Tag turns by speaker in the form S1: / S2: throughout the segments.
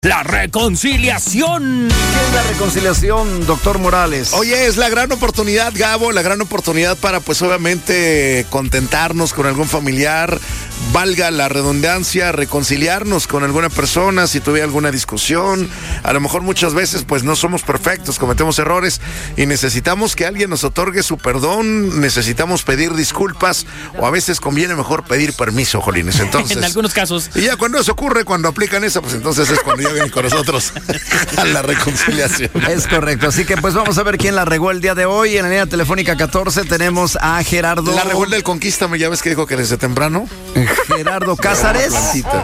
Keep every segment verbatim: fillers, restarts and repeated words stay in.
S1: La reconciliación.
S2: ¿Qué es la reconciliación, doctor Morales?
S3: Oye, es la gran oportunidad, Gabo, la gran oportunidad para, pues, obviamente, contentarnos con algún familiar, valga la redundancia, reconciliarnos con alguna persona, si tuviera alguna discusión. A lo mejor muchas veces, pues, no somos perfectos, cometemos errores y necesitamos que alguien nos otorgue su perdón, necesitamos pedir disculpas o a veces conviene mejor pedir permiso, Jolines. Entonces,
S1: en algunos casos.
S3: Y ya cuando eso ocurre, cuando aplican eso, pues entonces es cuando ya vienen con nosotros a la reconciliación.
S2: Es correcto, así que pues vamos a ver quién la regó el día de hoy. En la línea telefónica catorce tenemos a Gerardo.
S3: La regó el del Conquístame, ya ves que dijo que desde temprano.
S2: Gerardo Cázares.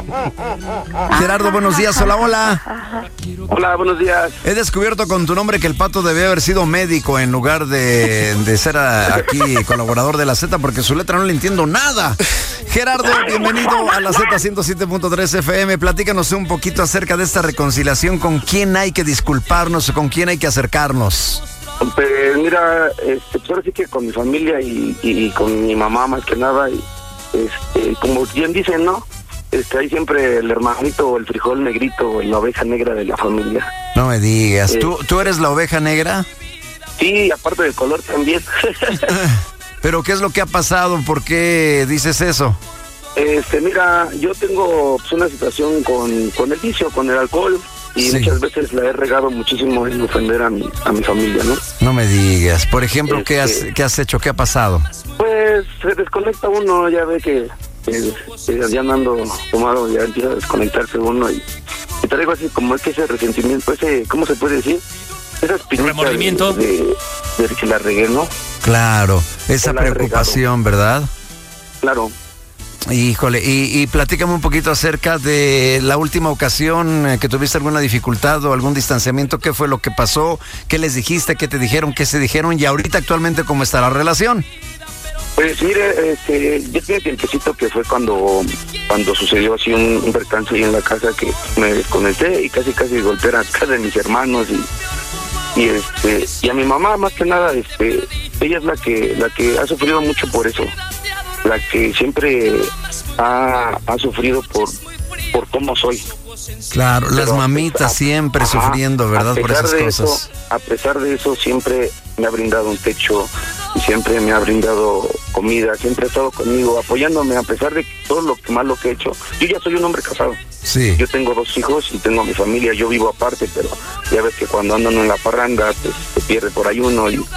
S2: Gerardo, buenos días, hola, hola.
S4: Hola, buenos días.
S2: He descubierto con tu nombre que el Pato debe haber sido médico en lugar de, de ser a, aquí colaborador de la Z, porque su letra no le entiendo nada. Gerardo, bienvenido a la Z ciento siete punto tres F M. Platícanos un poquito acerca de esta reconciliación. ¿Con quién hay que disculparnos o con quién hay que acercarnos?
S4: Pues mira, este, pues ahora sí que con mi familia y, y, y con mi mamá más que nada. Y, este, como bien dicen, ¿no? Este, hay siempre el hermanito o el frijol negrito o la oveja negra de la familia.
S2: No me digas.
S4: Eh,
S2: ¿Tú, ¿Tú eres la oveja negra?
S4: Sí, aparte del color también.
S2: ¿Pero qué es lo que ha pasado? ¿Por qué dices eso?
S4: Este, mira, yo tengo pues, una situación con, con el vicio, con el alcohol. Y sí, muchas veces la he regado muchísimo en ofender a mi, a mi familia, ¿no?
S2: No me digas. Por ejemplo,
S4: este,
S2: ¿qué has, qué has hecho? ¿Qué ha pasado?
S4: Pues se desconecta uno, ya ve que, que, que ya andando tomado, ya empieza a desconectarse uno y, y traigo así como es que ese resentimiento, ese, ¿cómo se puede decir? Esa espinita
S1: remordimiento
S4: de, de, de que la regué, ¿no?
S2: Claro, esa preocupación, ¿verdad?
S4: Claro.
S2: Híjole, y, y platícame un poquito acerca de la última ocasión que tuviste alguna dificultad o algún distanciamiento. ¿Qué fue lo que pasó? ¿Qué les dijiste? ¿Qué te dijeron? ¿Qué se dijeron? Y ahorita actualmente, ¿cómo está la relación?
S4: Pues mire, este, yo tenía tiempecito que fue cuando cuando sucedió así un, un percance ahí en la casa que me desconecté y casi casi golpeé a casa de mis hermanos y, y este y a mi mamá más que nada, este, ella es la que la que ha sufrido mucho por eso. La que siempre ha, ha sufrido por por cómo soy.
S2: Claro,
S4: pero
S2: las mamitas
S4: a,
S2: siempre
S4: ajá,
S2: sufriendo, ¿verdad? Por esas cosas.
S4: Eso, a pesar de eso, siempre me ha brindado un techo, y siempre me ha brindado comida, siempre ha estado conmigo, apoyándome, a pesar de todo lo que malo que he hecho. Yo ya soy un hombre casado.
S2: Sí.
S4: Yo tengo dos hijos y tengo a mi familia, yo vivo aparte, pero ya ves que cuando andan en la parranda, pues se pierde por ahí uno y,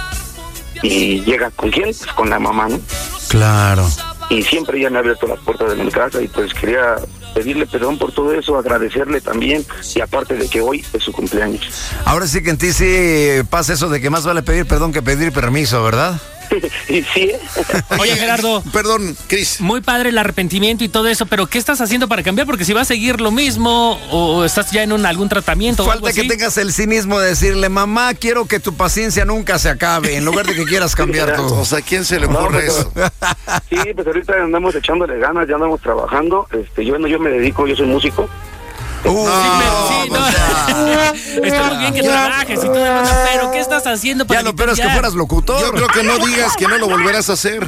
S4: y llega con quién, pues con la mamá, ¿no?
S2: Claro.
S4: Y siempre ya me ha abierto las puertas de mi casa y pues quería pedirle perdón por todo eso, agradecerle también y aparte de que hoy es su cumpleaños.
S2: Ahora sí que en ti sí pasa eso de que más vale pedir perdón que pedir permiso, ¿verdad?
S4: Y sí.
S1: Oye, Gerardo.
S3: Perdón, Cris.
S1: Muy padre el arrepentimiento y todo eso, pero ¿qué estás haciendo para cambiar? Porque si va a seguir lo mismo o estás ya en un, algún tratamiento
S2: Falta
S1: o algo así.
S2: que tengas el cinismo de decirle, mamá, quiero que tu paciencia nunca se acabe, en lugar de que quieras cambiar todo.
S3: O sea, ¿a quién se le ocurre
S4: No,
S3: eso?
S4: Sí, pues ahorita andamos echándole ganas, ya andamos trabajando. Este, yo no, yo me dedico, yo soy músico.
S2: Uh,
S1: Sí, pero, sí, no. Está muy bien que trabajes y todo eso, pero ¿qué estás haciendo para
S2: Ya lo peor es que
S1: limpiar?
S2: fueras locutor.
S3: Yo creo que no digas que no lo volverás a hacer.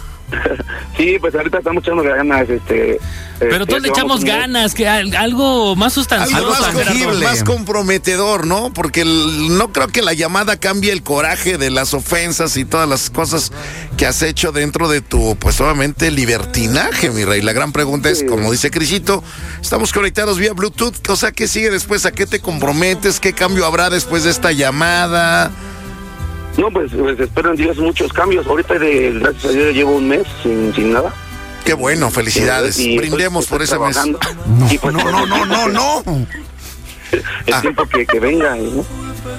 S4: Sí, pues ahorita estamos echando ganas, este.
S1: Pero
S4: este,
S1: todos le echamos
S4: llevamos un mes.
S1: ganas, que al- algo más sustancioso.
S3: Algo más,
S1: Gerardo.
S3: tangible, más comprometedor, ¿no? Porque el- no creo que la llamada cambie el coraje de las ofensas y todas las cosas que has hecho dentro de tu, pues obviamente, libertinaje, mi rey. La gran pregunta es,
S4: Sí.
S3: como dice Crisito, estamos conectados vía Bluetooth, o sea, ¿qué sigue después? ¿A qué te comprometes? ¿Qué cambio habrá después de esta llamada?
S4: No, pues, pues espero en Dios muchos cambios. Ahorita, de, gracias a Dios, llevo un mes sin, sin nada.
S3: Qué bueno, felicidades.
S4: Y, pues,
S3: Brindemos
S4: estoy
S3: por ese mes.
S4: trabajando.
S2: No,
S4: Y, pues,
S2: no, no, no, no, no.
S4: El
S3: Ah.
S4: tiempo que, que venga, ¿no?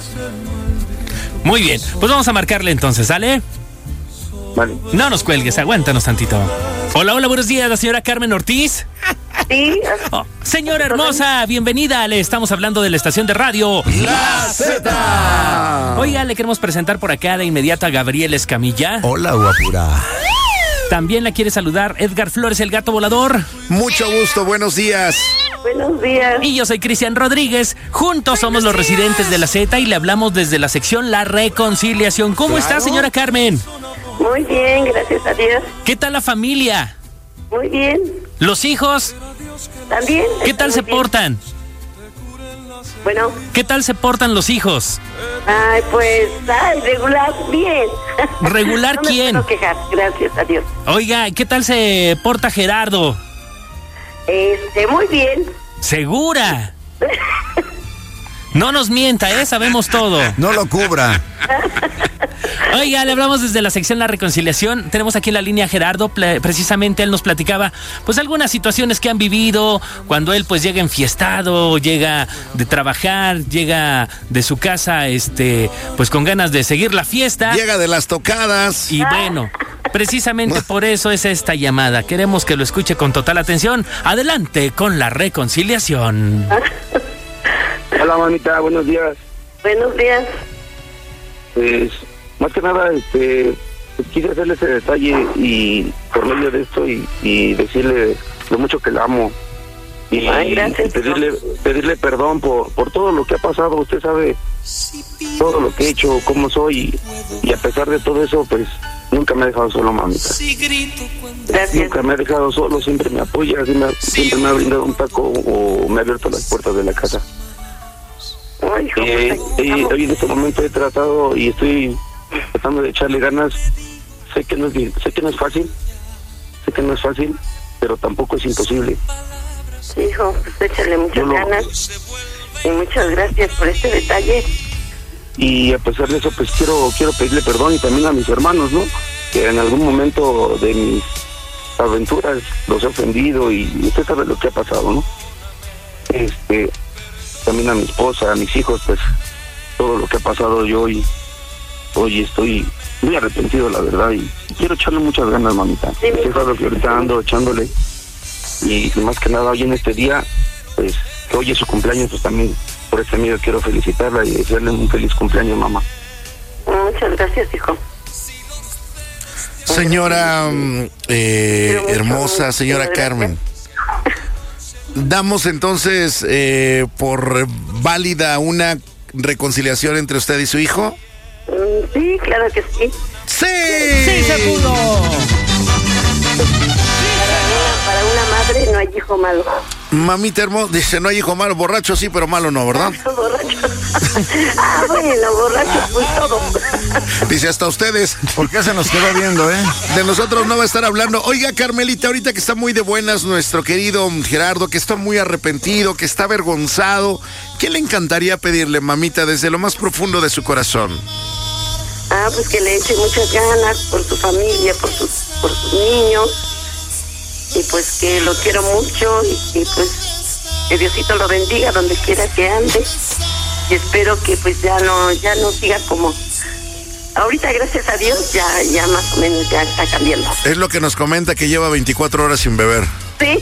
S1: Muy bien, pues vamos a marcarle entonces, ¿sale?
S4: Vale.
S1: No nos cuelgues, aguántanos tantito. Hola, hola, buenos días, la señora Carmen Ortiz.
S5: Sí,
S1: Oh, señora hermosa, bienvenida. Le estamos hablando de la estación de radio
S3: La Z.
S1: Oiga, le queremos presentar por acá de inmediato a Gabriel Escamilla.
S2: Hola, guapura.
S1: También la quiere saludar Edgar Flores, el gato volador.
S3: Mucho gusto, buenos días.
S5: buenos días.
S1: Y yo soy Cristian Rodríguez. Juntos somos los residentes de la Z y le hablamos desde la sección La Reconciliación. ¿Cómo
S3: Claro.
S1: está, señora Carmen?
S5: Muy bien, gracias a Dios.
S1: ¿Qué tal la familia?
S5: Muy bien.
S1: ¿Los hijos?
S5: También.
S1: ¿Qué
S5: está
S1: tal
S5: muy
S1: se
S5: bien.
S1: portan?
S5: Bueno,
S1: ¿Qué tal se portan los hijos?
S5: ay, pues, ay, regular, bien.
S1: ¿Regular
S5: no me
S1: quién?
S5: puedo quejar, gracias a Dios.
S1: Oiga, ¿qué tal se porta Gerardo?
S5: Este, muy bien.
S1: ¿Segura? No nos mienta, ¿eh? Sabemos todo.
S2: No lo cubra.
S1: Oiga, le hablamos desde la sección La Reconciliación. Tenemos aquí en la línea a Gerardo. Ple- precisamente él nos platicaba pues algunas situaciones que han vivido cuando él pues llega enfiestado, llega de trabajar, llega de su casa este pues con ganas de seguir la fiesta.
S3: Llega de las tocadas.
S1: Y bueno, precisamente por eso es esta llamada. Queremos que lo escuche con total atención. Adelante con La Reconciliación.
S4: Hola, mamita, buenos días.
S5: Buenos días.
S4: Pues, más que nada, este, pues, quise hacerle ese detalle y por medio de esto y, y decirle lo mucho que la amo. Y,
S5: Ay, gracias,
S4: y pedirle, pedirle perdón por, por todo lo que ha pasado. Usted sabe todo lo que he hecho, cómo soy. Y, y a pesar de todo eso, pues, nunca me ha dejado solo, mamita.
S5: Gracias.
S4: Nunca me ha dejado solo, siempre me apoya, siempre, siempre me ha brindado un taco o me ha abierto las puertas de la casa.
S5: Ay, hijo,
S4: Eh,
S5: pues,
S4: eh,
S5: vamos.
S4: hoy en este momento he tratado y estoy tratando de echarle ganas. Sé que no es di- sé que no es fácil, sé que no es fácil, pero tampoco es imposible.
S5: Hijo, pues échale muchas
S4: Yo lo-
S5: ganas. Y muchas gracias por este detalle.
S4: Y a pesar de eso, pues quiero quiero pedirle perdón y también a mis hermanos, ¿no? Que en algún momento de mis aventuras los he ofendido y usted sabe lo que ha pasado, ¿no? Este, también a mi esposa, a mis hijos, pues todo lo que ha pasado yo hoy, hoy estoy muy arrepentido, la verdad, y quiero echarle muchas ganas, mamita.
S5: Sí,
S4: Usted
S5: mijo.
S4: sabe que ahorita ando echándole y más que nada hoy en este día, pues que hoy es su cumpleaños, pues también por este medio quiero felicitarla y desearle un feliz cumpleaños, mamá.
S5: Muchas gracias, hijo.
S3: Señora mm, eh,
S5: Quiero mucho,
S3: hermosa, señora
S5: muchas gracias.
S3: Carmen. Damos entonces eh, por válida una reconciliación entre usted y su hijo.
S5: Mm, sí, claro que sí.
S3: ¡Sí!
S1: ¡Sí se pudo!
S5: Para una, para una madre no hay hijo malo.
S3: Mamita hermosa, dice, no hay hijo malo, borracho sí, pero malo no, ¿verdad?
S5: Borracho. Ah, bueno, borracho, pues todo.
S3: Dice, hasta ustedes.
S2: ¿Por qué se nos quedó viendo, eh?
S3: De nosotros no va a estar hablando. Oiga, Carmelita, ahorita que está muy de buenas nuestro querido Gerardo, que está muy arrepentido, que está avergonzado, ¿qué le encantaría pedirle, mamita, desde lo más profundo de su corazón?
S5: Ah, pues que le eche muchas ganas por su familia, por sus, por sus niños. Y pues que lo quiero mucho y, y pues que Diosito lo bendiga donde quiera que ande. Y espero que pues ya no, ya no siga como... Ahorita, gracias a Dios, ya, ya más o menos ya está cambiando.
S3: Es lo que nos comenta, que lleva veinticuatro horas sin beber.
S5: Sí.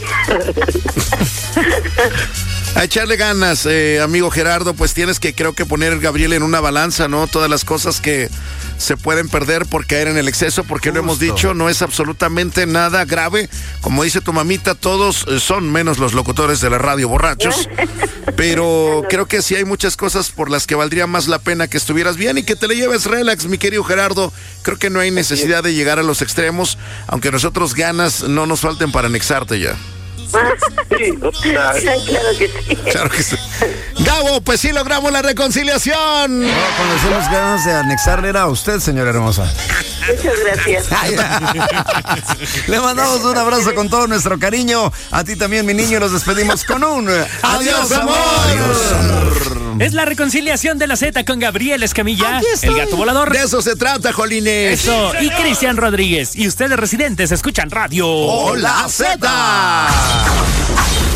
S3: A echarle ganas, eh, amigo Gerardo, pues tienes que, creo que poner, Gabriel, en una balanza, ¿no? Todas las cosas que se pueden perder por caer en el exceso, porque lo hemos dicho, no es absolutamente nada grave. Como dice tu mamita, todos eh, son menos los locutores de la radio borrachos. Pero creo que sí hay muchas cosas por las que valdría más la pena que estuvieras bien y que te le lleves relax, mi querido Gerardo. Creo que no hay necesidad de llegar a los extremos, aunque nosotros ganas no nos falten para anexarte ya.
S4: Sí, o sea,
S5: Ay, claro que sí.
S3: Claro que sí. Gabo, pues sí logramos la reconciliación.
S2: No, cuando hicimos ganas de anexarle era a usted, señora hermosa.
S5: Muchas gracias.
S2: Le mandamos un abrazo con todo nuestro cariño. A ti también, mi niño, nos despedimos con un
S3: Adiós, amor.
S1: Es La Reconciliación de la Z con Gabriel Escamilla,
S2: Aquí estoy.
S1: el gato volador.
S3: De eso se trata, Jolines.
S1: Eso, y Cristian Rodríguez. Y ustedes residentes escuchan radio.
S3: ¡Hola, Z!